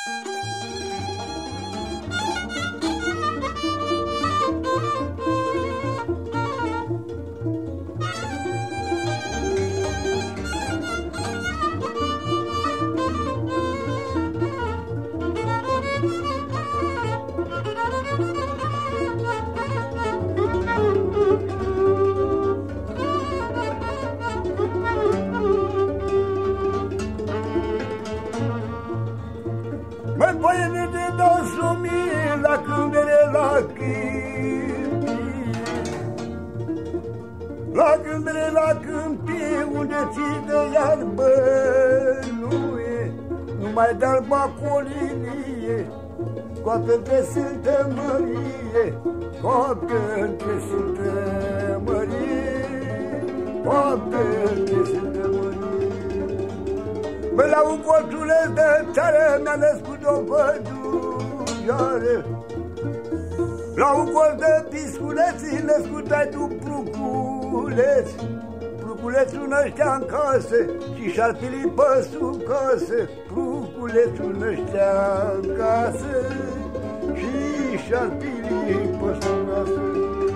Măi, băiene, de dau sumii la câmpere, la câmpie, la câmpere, la câmpie, unde ți de iarbă nu e, numai de-alba colinie, scoată-te Sfântă Mărie, scoată-te Sfântă Mărie, scoată-te Sfântă Mărie. Bă, la un colțuleț de țară mi-a născut o pădurioară. La un colț de pisculeț născut ai tu pruculeț. Pruculețul năștea în casă și șarpilii pe sub casă. Pruculețul năștea în casă și șarpilii pe sub casă.